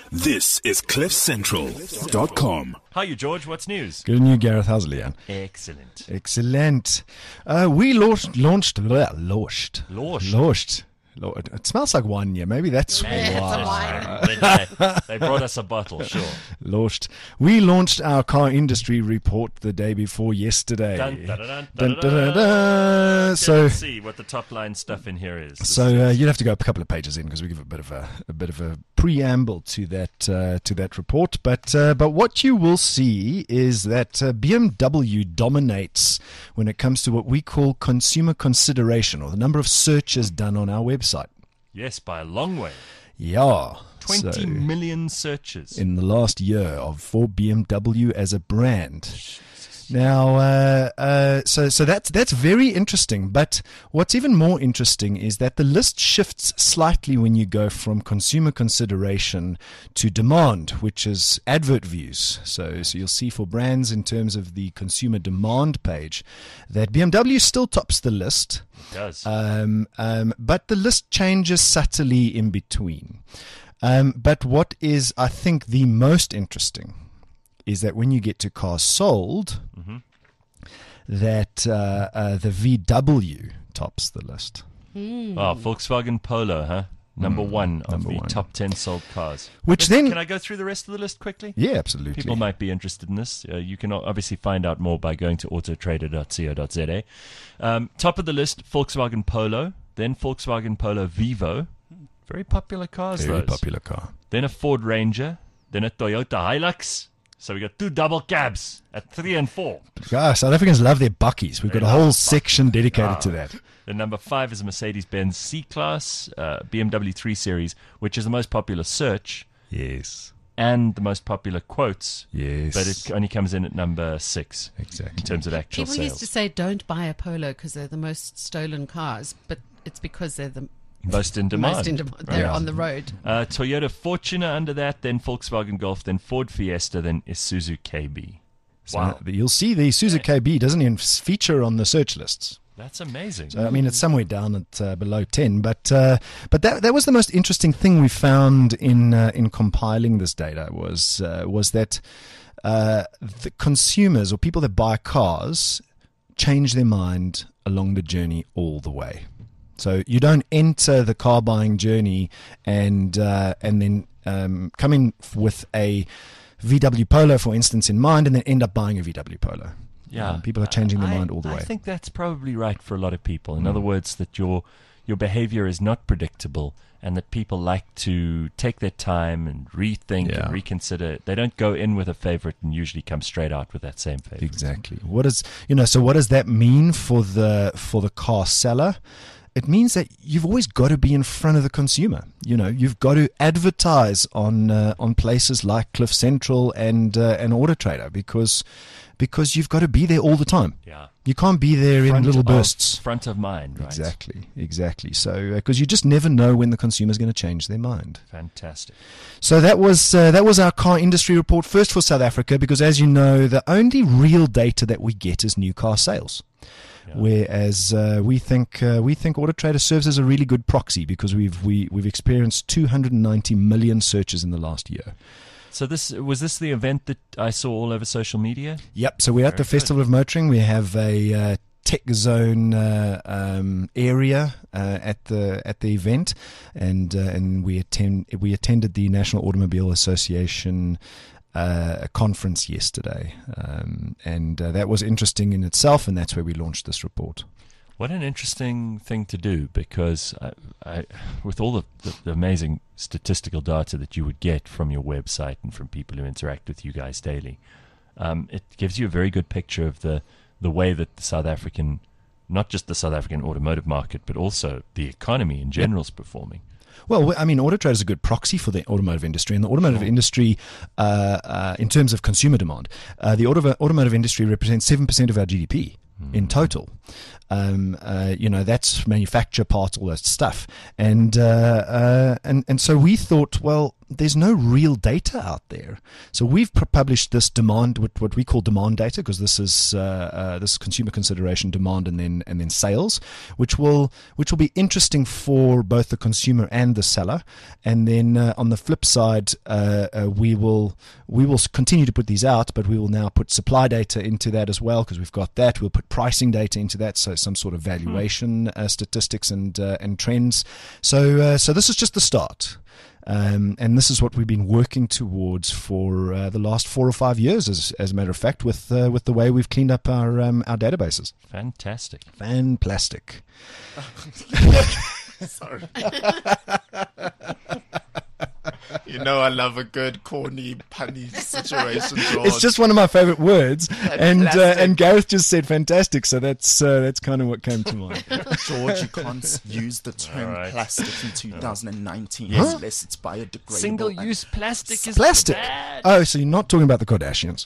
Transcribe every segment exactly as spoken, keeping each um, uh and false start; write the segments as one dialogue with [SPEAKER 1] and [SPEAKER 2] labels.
[SPEAKER 1] This is cliff central dot com.
[SPEAKER 2] How are you, George? What's news?
[SPEAKER 3] Good on you, Gareth. How's it, Leanne?
[SPEAKER 2] Excellent.
[SPEAKER 3] Excellent. Uh, we launched, launched, bleh, launched,
[SPEAKER 2] Launched.
[SPEAKER 3] launched. Lo- It smells like wine, yeah. Maybe that's
[SPEAKER 4] Yeah,
[SPEAKER 3] why.
[SPEAKER 4] it's a wine.
[SPEAKER 2] they, they brought us a bottle, sure.
[SPEAKER 3] Launched. We launched our car industry report the day before yesterday.
[SPEAKER 2] Dun, dun, dun, dun,
[SPEAKER 3] Dun,
[SPEAKER 2] dun,
[SPEAKER 3] dun, dun,
[SPEAKER 2] dun.
[SPEAKER 3] dun.
[SPEAKER 2] Let's
[SPEAKER 3] So,
[SPEAKER 2] see what the top line stuff in here is. This
[SPEAKER 3] so
[SPEAKER 2] is-
[SPEAKER 3] uh, you'd have to go up a couple of pages in because we give a bit of a, a bit of a preamble to that uh, to that report. But uh, but what you will see is that uh, B M W dominates when it comes to what we call consumer consideration, or the number of searches done on our website.
[SPEAKER 2] yes, by a long way.
[SPEAKER 3] Yeah,
[SPEAKER 2] Twenty
[SPEAKER 3] so
[SPEAKER 2] million searches.
[SPEAKER 3] in the last year of for B M W as a brand. Now, uh, uh, so so that's that's very interesting. But what's even more interesting is that the list shifts slightly when you go from consumer consideration to demand, which is advert views. So so you'll see for brands in terms of the consumer demand page that B M W still tops the list.
[SPEAKER 2] It does.
[SPEAKER 3] Um, um, but the list changes subtly in between. Um, but what is, I think, the most interesting is that when you get to cars sold,
[SPEAKER 2] Mm-hmm.
[SPEAKER 3] that uh, uh, the V W tops the list.
[SPEAKER 2] oh, Volkswagen Polo, huh? Number one of
[SPEAKER 3] number
[SPEAKER 2] the
[SPEAKER 3] one.
[SPEAKER 2] top ten sold cars.
[SPEAKER 3] Which
[SPEAKER 2] Let's-
[SPEAKER 3] then-
[SPEAKER 2] Can I go through the rest of the list quickly?
[SPEAKER 3] Yeah, absolutely.
[SPEAKER 2] People might be interested in this. Uh, you can o- obviously find out more by going to autotrader dot co dot za. Um, top of the list, Volkswagen Polo, then Volkswagen Polo Vivo. Very popular cars,
[SPEAKER 3] Very
[SPEAKER 2] those.
[SPEAKER 3] popular car.
[SPEAKER 2] Then a Ford Ranger, then a Toyota Hilux. So we got two double cabs at three and four.
[SPEAKER 3] Ah, South Africans love their buckies. We've
[SPEAKER 2] They
[SPEAKER 3] got a
[SPEAKER 2] love
[SPEAKER 3] whole
[SPEAKER 2] buck-
[SPEAKER 3] section dedicated
[SPEAKER 2] Ah.
[SPEAKER 3] to that.
[SPEAKER 2] Then number five is a Mercedes-Benz C-Class, uh, B M W three Series, which is the most popular search
[SPEAKER 3] Yes.
[SPEAKER 2] and the most popular quotes,
[SPEAKER 3] Yes.
[SPEAKER 2] but it only comes in at number six in
[SPEAKER 3] Exactly.
[SPEAKER 2] terms of actual
[SPEAKER 4] People
[SPEAKER 2] sales.
[SPEAKER 4] used to say don't buy a Polo because they're the most stolen cars, but it's because they're the
[SPEAKER 2] Most in demand.
[SPEAKER 4] most in demand. They're
[SPEAKER 3] Yeah.
[SPEAKER 4] on the road.
[SPEAKER 2] Uh, Toyota Fortuner under that, then Volkswagen Golf, then Ford Fiesta, then Isuzu K B.
[SPEAKER 3] So
[SPEAKER 2] Wow.
[SPEAKER 3] you'll see the Isuzu K B doesn't even feature on the search lists.
[SPEAKER 2] That's amazing.
[SPEAKER 3] So, I mean, it's somewhere down at uh, below ten, but uh, but that that was the most interesting thing we found in uh, in compiling this data was uh, was that uh, the consumers or people that buy cars change their mind along the journey all the way. So you don't enter the car buying journey and uh, and then um, come in with a V W Polo, for instance, in mind, and then end up buying a V W Polo.
[SPEAKER 2] Yeah,
[SPEAKER 3] Um, people are changing their
[SPEAKER 2] I-
[SPEAKER 3] mind all the
[SPEAKER 2] I
[SPEAKER 3] way.
[SPEAKER 2] think that's probably right for a lot of people. In other words, that your your behavior is not predictable, and that people like to take their time and rethink
[SPEAKER 3] Yeah.
[SPEAKER 2] and reconsider. They don't go in with a favorite and usually come straight out with that same favorite.
[SPEAKER 3] Exactly. What is you know? So what does that mean for the for the car seller? It means that you've always got to be in front of the consumer. You know, you've got to advertise on uh, on places like Cliff Central and uh, and Auto Trader because because you've got to be there all the time.
[SPEAKER 2] Yeah,
[SPEAKER 3] You can't be there in
[SPEAKER 2] Front
[SPEAKER 3] little
[SPEAKER 2] of-
[SPEAKER 3] bursts.
[SPEAKER 2] front of mind, right?
[SPEAKER 3] Exactly, exactly. So because you just never know when the consumer's going to change their mind.
[SPEAKER 2] Fantastic.
[SPEAKER 3] So that was uh, that was our car industry report first for South Africa, because as you know, the only real data that we get is new car sales.
[SPEAKER 2] Yeah.
[SPEAKER 3] Whereas uh, we think uh, we think Auto Trader serves as a really good proxy because we've we, we've experienced two hundred ninety million searches in the last year.
[SPEAKER 2] So this was this the event that I saw all over social media?
[SPEAKER 3] Yep. So we're at
[SPEAKER 2] Very
[SPEAKER 3] the
[SPEAKER 2] good.
[SPEAKER 3] Festival of Motoring. We have a uh, tech zone uh, um, area uh, at the at the event, and uh, and we attend we attended the National Automobile Association uh, conference yesterday, um, and uh, that was interesting in itself, and that's where we launched this report.
[SPEAKER 2] What an interesting thing to do, because I, I, with all the, the, the amazing statistical data that you would get from your website and from people who interact with you guys daily, um, it gives you a very good picture of the, the way that the South African, not just the South African automotive market, but also the economy in general is performing.
[SPEAKER 3] Well, I mean, Auto Trader is a good proxy for the automotive industry, and the automotive industry, uh, uh, in terms of consumer demand, uh, the auto- automotive industry represents seven percent of our G D P in total. Um, uh, you know, that's manufacture parts, all that stuff. And, uh, uh, and, and so we thought, well, there's no real data out there. So we've pr- published this demand, what, what we call demand data, because this is uh, uh, this is consumer consideration, demand, and then and then sales, which will which will be interesting for both the consumer and the seller. And then uh, on the flip side, uh, uh, we will we will continue to put these out, but we will now put supply data into that as well, because we've got that. We'll put pricing data into that, so some sort of valuation uh, statistics and uh, and trends. So uh, so this is just the start. Um, and this is what we've been working towards for uh, the last four or five years, as, as a matter of fact, with uh, with the way we've cleaned up our um, our databases.
[SPEAKER 2] Fantastic.
[SPEAKER 3] Fan plastic.
[SPEAKER 5] Sorry. You know, I love a good corny punny situation, George.
[SPEAKER 3] It's just one of my favorite words, and uh,
[SPEAKER 5] Fantastic.
[SPEAKER 3] and Gareth just said fantastic, so that's uh, that's kind of what came to mind.
[SPEAKER 5] George, you can't use the term
[SPEAKER 2] All right.
[SPEAKER 5] plastic in two thousand nineteen
[SPEAKER 3] Huh?
[SPEAKER 5] unless it's biodegradable.
[SPEAKER 2] Single-use plastic is
[SPEAKER 3] Plastic.
[SPEAKER 2] bad.
[SPEAKER 3] Oh, so you're not talking about the Kardashians?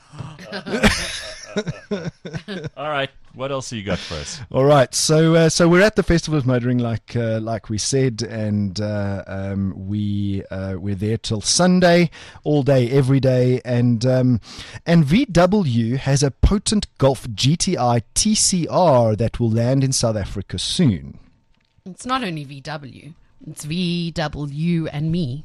[SPEAKER 2] All right. What else have you got for us?
[SPEAKER 3] All right, so uh, so we're at the Festival of Motoring, like uh, like we said, and uh, um, we uh, we're there till Sunday, all day, every day, and um, and V W has a potent Golf G T I T C R that will land in South Africa soon.
[SPEAKER 4] It's not only V W, it's V W and me.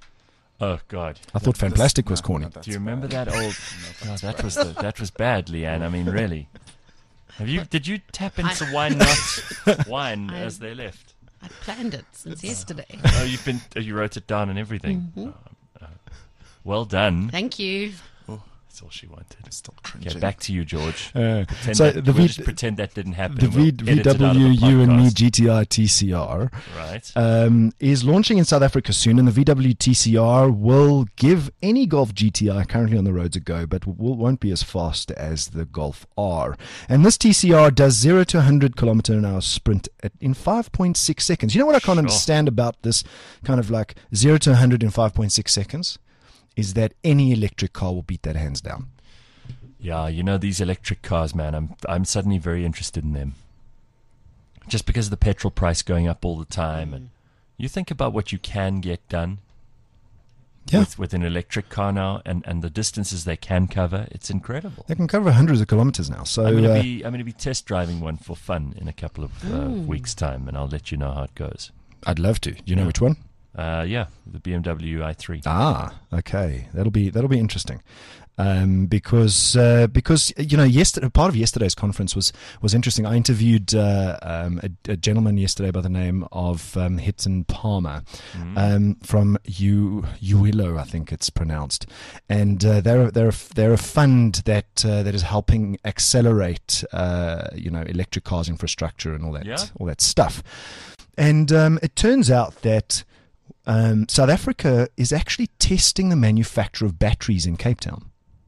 [SPEAKER 2] Oh God.
[SPEAKER 3] I thought Fan Plastic was corny.
[SPEAKER 2] Do you remember that old? Oh, that was the, that was bad, Leanne. I mean, really. Have you? Did you tap into Wine Not Wine
[SPEAKER 4] I-
[SPEAKER 2] as they left?
[SPEAKER 4] I planned it since yesterday.
[SPEAKER 2] Oh, you've been. Oh, you wrote it down and everything.
[SPEAKER 4] Mm-hmm.
[SPEAKER 2] Oh, uh, well done.
[SPEAKER 4] Thank you.
[SPEAKER 2] That's all she wanted.
[SPEAKER 5] Stop
[SPEAKER 2] Okay,
[SPEAKER 5] cringing.
[SPEAKER 2] back to you, George.
[SPEAKER 3] Uh,
[SPEAKER 2] Pretend
[SPEAKER 3] so
[SPEAKER 2] that,
[SPEAKER 3] the
[SPEAKER 2] we'll
[SPEAKER 3] V-
[SPEAKER 2] just pretend that didn't happen.
[SPEAKER 3] the
[SPEAKER 2] and we'll
[SPEAKER 3] v-
[SPEAKER 2] edit it out of
[SPEAKER 3] VW
[SPEAKER 2] the
[SPEAKER 3] You and Me
[SPEAKER 2] podcast.
[SPEAKER 3] G T I T C R
[SPEAKER 2] Right.
[SPEAKER 3] um, is launching in South Africa soon, and the V W T C R will give any Golf G T I currently on the roads a go, but will, won't be as fast as the Golf R. And this T C R does zero to one hundred kilometer an hour sprint at, in five point six seconds. You know what I can't
[SPEAKER 2] Sure.
[SPEAKER 3] understand about this kind of like zero to one hundred in five point six seconds? Is that any electric car will beat that hands down.
[SPEAKER 2] Yeah, you know these electric cars, man. I'm I'm suddenly very interested in them. Just because of the petrol price going up all the time, and you think about what you can get done
[SPEAKER 3] Yeah.
[SPEAKER 2] with, with an electric car now, and, and the distances they can cover. It's incredible.
[SPEAKER 3] They can cover hundreds of kilometers now. So
[SPEAKER 2] I'm gonna
[SPEAKER 3] uh,
[SPEAKER 2] be I'm gonna be test driving one for fun in a couple of uh, weeks' time, and I'll let you know how it goes.
[SPEAKER 3] I'd love to. Do you know
[SPEAKER 2] Yeah.
[SPEAKER 3] which one?
[SPEAKER 2] Uh, yeah, the B M W i three.
[SPEAKER 3] Ah, okay. That'll be that'll be interesting, um, because uh, because you know yesterday part of yesterday's conference was was interesting. I interviewed uh, um, a, a gentleman yesterday by the name of um, Hitton Palmer um, from U Uilo, I think it's pronounced, and uh, they're they're a- they're a fund that uh, that is helping accelerate uh, you know electric cars infrastructure and all that
[SPEAKER 2] Yeah.
[SPEAKER 3] all that stuff. And um, it turns out that um, South Africa is actually testing the manufacture of batteries in Cape Town.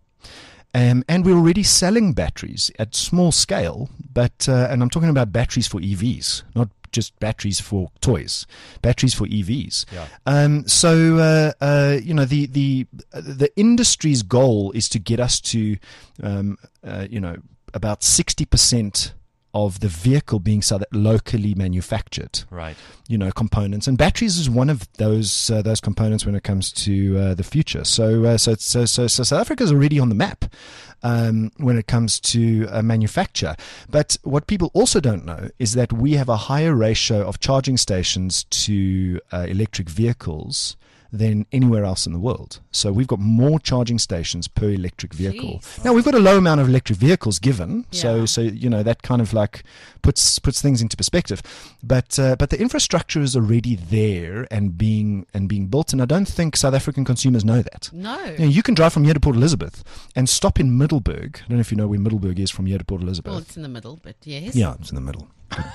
[SPEAKER 3] Um, and we're already selling batteries at small scale, but uh, and I'm talking about batteries for E Vs, not just batteries for toys, batteries for E Vs.
[SPEAKER 2] Yeah.
[SPEAKER 3] Um, so uh, uh, you know the the the industry's goal is to get us to um, uh, you know about sixty percent of the vehicle being so that locally manufactured,
[SPEAKER 2] Right.
[SPEAKER 3] you know, components, and batteries is one of those uh, those components when it comes to uh, the future. So, uh, so, so, so, so South Africa is already on the map um, when it comes to uh, manufacture. But what people also don't know is that we have a higher ratio of charging stations to uh, electric vehicles than anywhere else in the world. So we've got more charging stations per electric vehicle.
[SPEAKER 4] Jeez.
[SPEAKER 3] Now we've got a low amount of electric vehicles given, so
[SPEAKER 4] Yeah.
[SPEAKER 3] so you know that kind of like puts puts things into perspective. But uh, but the infrastructure is already there and being and being built, and I don't think South African consumers know that.
[SPEAKER 4] No.
[SPEAKER 3] You know, you can drive from here to Port Elizabeth and stop in Middleburg. I don't know if you know where Middleburg is from here to Port Elizabeth.
[SPEAKER 4] Well, it's in the middle, but yes.
[SPEAKER 3] Yeah, it's in the middle.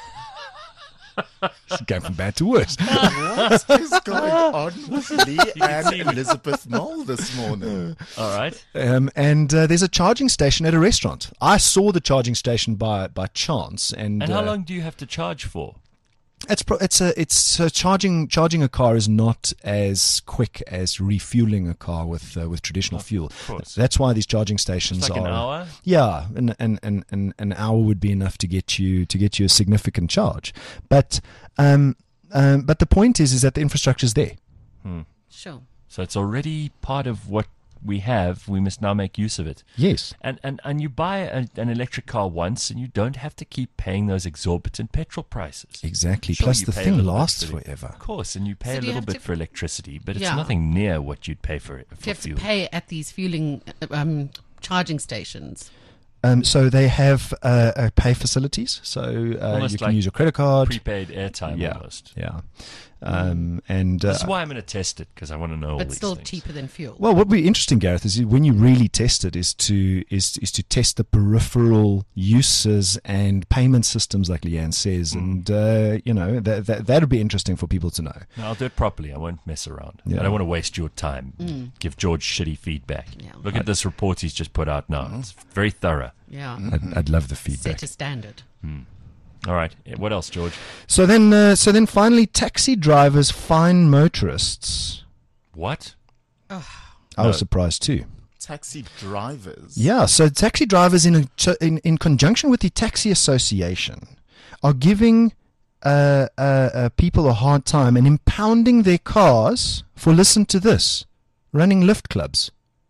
[SPEAKER 3] It's going from bad to worse.
[SPEAKER 5] What is going on with Lee and
[SPEAKER 2] see-
[SPEAKER 5] Elizabeth Mole this morning?
[SPEAKER 2] All right.
[SPEAKER 3] Um, and uh, there's a charging station at a restaurant. I saw the charging station by by chance. And,
[SPEAKER 2] And how
[SPEAKER 3] uh,
[SPEAKER 2] long do you have to charge for?
[SPEAKER 3] It's pro- it's a it's so charging charging a car is not as quick as refueling a car with uh, with traditional fuel.
[SPEAKER 2] Of course.
[SPEAKER 3] That's why these charging stations
[SPEAKER 2] It's like
[SPEAKER 3] are
[SPEAKER 2] an hour.
[SPEAKER 3] Yeah, and and, and, and an hour would be enough to get you to get you a significant charge. But um, um but the point is is that the infrastructure is there.
[SPEAKER 4] Sure.
[SPEAKER 2] So it's already part of what we have. We must now make use of it.
[SPEAKER 3] Yes.
[SPEAKER 2] And and, and you buy a, an electric car once, and you don't have to keep paying those exorbitant petrol prices.
[SPEAKER 3] Exactly.
[SPEAKER 2] Sure,
[SPEAKER 3] Plus
[SPEAKER 2] you
[SPEAKER 3] the
[SPEAKER 2] pay a
[SPEAKER 3] thing
[SPEAKER 2] little bit
[SPEAKER 3] lasts
[SPEAKER 2] for the-
[SPEAKER 3] forever.
[SPEAKER 2] Of course, and you pay
[SPEAKER 4] So
[SPEAKER 2] a
[SPEAKER 4] do you
[SPEAKER 2] little
[SPEAKER 4] have
[SPEAKER 2] bit
[SPEAKER 4] to-
[SPEAKER 2] for electricity, but it's
[SPEAKER 4] Yeah.
[SPEAKER 2] nothing near what you'd pay for it
[SPEAKER 4] Do
[SPEAKER 2] for
[SPEAKER 4] you have
[SPEAKER 2] fuel.
[SPEAKER 4] to pay at these fueling uh, um, charging stations?
[SPEAKER 3] Um, so they have uh, uh, pay facilities. So uh,
[SPEAKER 2] Almost
[SPEAKER 3] you can
[SPEAKER 2] like
[SPEAKER 3] use your credit card.
[SPEAKER 2] Prepaid airtime
[SPEAKER 3] yeah.
[SPEAKER 2] almost.
[SPEAKER 3] Yeah. Um, and uh,
[SPEAKER 2] This is why I'm going to test it, because I want to know all
[SPEAKER 4] But
[SPEAKER 2] these
[SPEAKER 4] still
[SPEAKER 2] things.
[SPEAKER 4] cheaper than fuel.
[SPEAKER 3] Well, what would be interesting, Gareth, is when you really test it, is to is is to test the peripheral uses and payment systems, like Leanne says,
[SPEAKER 2] Mm.
[SPEAKER 3] and uh, you know that that that'd be interesting for people to know.
[SPEAKER 2] No, I'll do it properly. I won't mess around.
[SPEAKER 3] Yeah.
[SPEAKER 2] I don't want to waste your time. Give George shitty feedback.
[SPEAKER 4] Yeah.
[SPEAKER 2] Look at this report he's just put out now. It's very thorough.
[SPEAKER 4] Yeah.
[SPEAKER 3] I'd, I'd love the feedback.
[SPEAKER 4] Set a standard.
[SPEAKER 2] All right. Eh, What else, George?
[SPEAKER 3] So then, uh, so then, finally, taxi drivers fine motorists.
[SPEAKER 2] What?
[SPEAKER 3] I
[SPEAKER 2] No.
[SPEAKER 3] was surprised too.
[SPEAKER 5] Taxi drivers.
[SPEAKER 3] Yeah, so taxi drivers, in a, in in conjunction with the Taxi Association, are giving uh, uh, uh, people a hard time and impounding their cars for, listen to this, running lift clubs.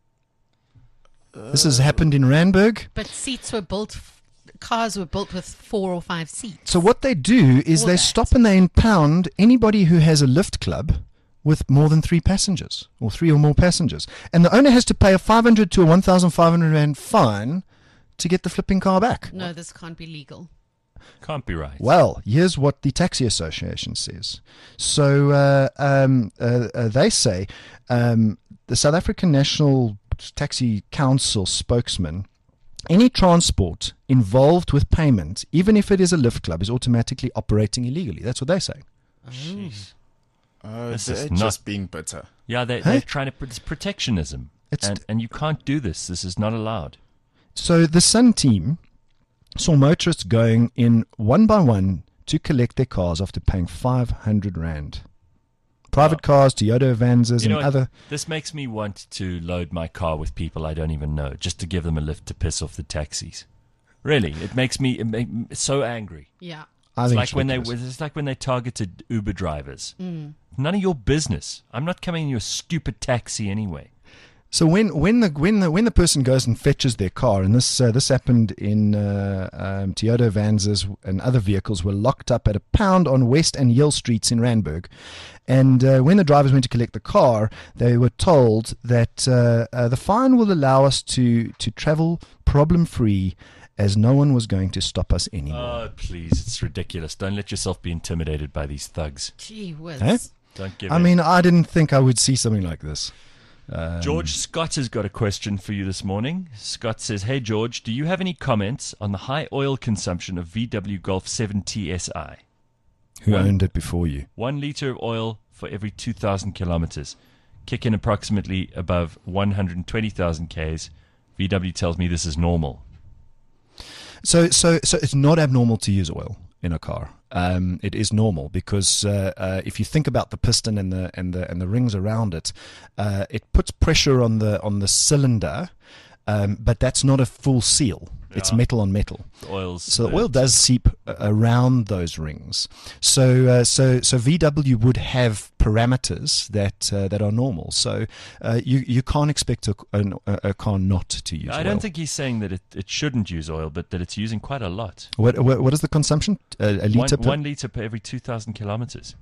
[SPEAKER 3] This has happened in Randburg.
[SPEAKER 4] But seats were built, cars were built with four or five seats.
[SPEAKER 3] So what they do is
[SPEAKER 4] All
[SPEAKER 3] they
[SPEAKER 4] that.
[SPEAKER 3] stop and they impound anybody who has a lift club with more than three passengers or three or more passengers. And the owner has to pay a five hundred to a one thousand five hundred rand fine to get the flipping car back.
[SPEAKER 4] No, this can't be legal.
[SPEAKER 2] Can't be right.
[SPEAKER 3] Well, here's what the Taxi Association says. So uh, um, uh, uh, they say um, the South African National Taxi Council spokesman, any transport involved with payment, even if it is a lift club, is automatically operating illegally. That's what they say.
[SPEAKER 2] Jeez.
[SPEAKER 5] Uh,
[SPEAKER 2] This
[SPEAKER 5] they're
[SPEAKER 2] is not-
[SPEAKER 5] just being bitter.
[SPEAKER 2] Yeah, they,
[SPEAKER 3] Hey?
[SPEAKER 2] they're trying to. It's protectionism,
[SPEAKER 3] It's-
[SPEAKER 2] and and you can't do this. This is not allowed.
[SPEAKER 3] So the Sun team saw motorists going in one by one to collect their cars after paying five hundred rand. Private cars, Toyota Avanzas,
[SPEAKER 2] You know
[SPEAKER 3] and
[SPEAKER 2] what?
[SPEAKER 3] other.
[SPEAKER 2] This makes me want to load my car with people I don't even know, just to give them a lift to piss off the taxis. Really, it makes me it make, me so angry.
[SPEAKER 4] Yeah.
[SPEAKER 3] I
[SPEAKER 2] It's
[SPEAKER 3] think
[SPEAKER 2] like
[SPEAKER 3] it's
[SPEAKER 2] when they
[SPEAKER 3] ridiculous.
[SPEAKER 2] it's like when they targeted Uber drivers. None of your business. I'm not coming in your stupid taxi anyway.
[SPEAKER 3] So when when the when the when the person goes and fetches their car, and this uh, this happened in uh, um, Toyota Avanzas and other vehicles were locked up at a pound on West and Yale Streets in Randburg, and uh, when the drivers went to collect the car, they were told that uh, uh, the fine will allow us to to travel problem free, as no one was going to stop us anymore.
[SPEAKER 2] Oh, please, it's ridiculous. Don't let yourself be intimidated by these thugs.
[SPEAKER 4] Gee whiz.
[SPEAKER 3] Eh?
[SPEAKER 2] Don't give
[SPEAKER 3] I
[SPEAKER 2] in.
[SPEAKER 3] mean, I didn't think I would see something like this. Um,
[SPEAKER 2] George Scott has got a question for you this morning. Scott says, "Hey George, do you have any comments on the high oil consumption of V W Golf seven T S I?
[SPEAKER 3] who
[SPEAKER 2] one-
[SPEAKER 3] owned it before you?
[SPEAKER 2] One liter of oil for every two thousand kilometers. Kick in approximately above one hundred twenty thousand Ks. V W tells me this is normal."
[SPEAKER 3] So, so, so it's not abnormal to use oil in a car. Um, it is normal because uh, uh, if you think about the piston and the and the and the rings around it, uh, it puts pressure on the on the cylinder, um, but that's not a full seal. It's
[SPEAKER 2] Yeah.
[SPEAKER 3] metal on metal.
[SPEAKER 2] The oil's
[SPEAKER 3] So the oil does seep uh, around those rings. So uh, so so V W would have parameters that uh, that are normal. So uh, you you can't expect a, a, a car not to use
[SPEAKER 2] I
[SPEAKER 3] oil.
[SPEAKER 2] don't think he's saying that it, it shouldn't use oil, but that it's using quite a lot.
[SPEAKER 3] What what, what is the consumption? Uh, a
[SPEAKER 2] One,
[SPEAKER 3] liter per.
[SPEAKER 2] one liter per every two thousand kilometers.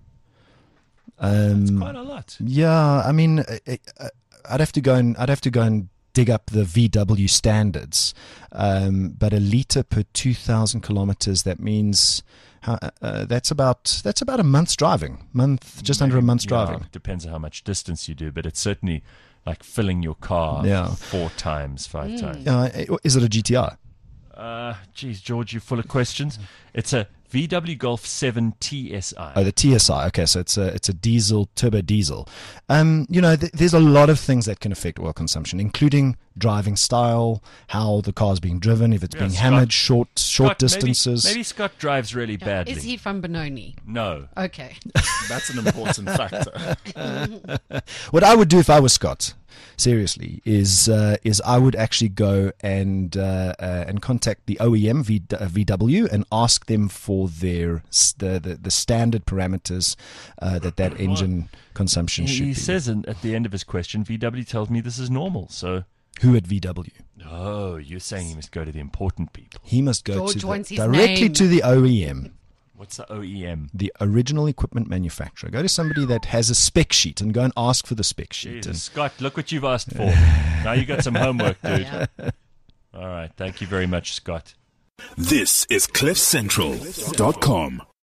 [SPEAKER 3] um,
[SPEAKER 2] It's quite a lot.
[SPEAKER 3] Yeah, I mean, uh, uh, I'd have to go and I'd have to go and dig up the V W standards. Um, but a liter per two thousand kilometers, that means how, uh, that's about that's about a month's driving, month just under a
[SPEAKER 2] Maybe,
[SPEAKER 3] month's
[SPEAKER 2] yeah,
[SPEAKER 3] driving.
[SPEAKER 2] Depends on how much distance you do, but it's certainly like filling your car
[SPEAKER 3] Yeah.
[SPEAKER 2] four times, five times.
[SPEAKER 3] Uh, is it a G T I?
[SPEAKER 2] Uh, geez, George, you're full of questions. It's a V W Golf seven T S I.
[SPEAKER 3] Oh, the T S I. Okay, so it's a it's a diesel, turbo diesel. Um, you know, th- there's a lot of things that can affect oil consumption, including driving style, how the car's being driven, if it's
[SPEAKER 2] Yeah,
[SPEAKER 3] being
[SPEAKER 2] Scott-
[SPEAKER 3] hammered short short
[SPEAKER 2] Scott, maybe-
[SPEAKER 3] distances.
[SPEAKER 2] Maybe, Scott drives really
[SPEAKER 4] Yeah.
[SPEAKER 2] badly.
[SPEAKER 4] Is he from Benoni?
[SPEAKER 2] No.
[SPEAKER 4] Okay.
[SPEAKER 5] That's an important factor.
[SPEAKER 3] What I would do if I was Scott, seriously, is uh, is I would actually go and uh, uh, and contact the O E M v, uh, V W and ask them for their s- the the, the standard parameters uh, that that engine consumption
[SPEAKER 2] He,
[SPEAKER 3] should
[SPEAKER 2] he
[SPEAKER 3] be.
[SPEAKER 2] says in, at the end of his question, V W tells me this is normal. So,
[SPEAKER 3] Who at V W?
[SPEAKER 2] oh, you're saying he must go to the important people.
[SPEAKER 3] He must go
[SPEAKER 4] George
[SPEAKER 3] to the,
[SPEAKER 4] wants his
[SPEAKER 3] directly
[SPEAKER 4] name.
[SPEAKER 3] to the O E M.
[SPEAKER 2] What's the O E M?
[SPEAKER 3] The original equipment manufacturer. Go to somebody that has a spec sheet and go and ask for the spec sheet.
[SPEAKER 2] Jesus, Scott, look what you've asked for. Now you got some homework, dude.
[SPEAKER 4] Yeah.
[SPEAKER 2] All right. Thank you very much, Scott.
[SPEAKER 1] This is cliff central dot com.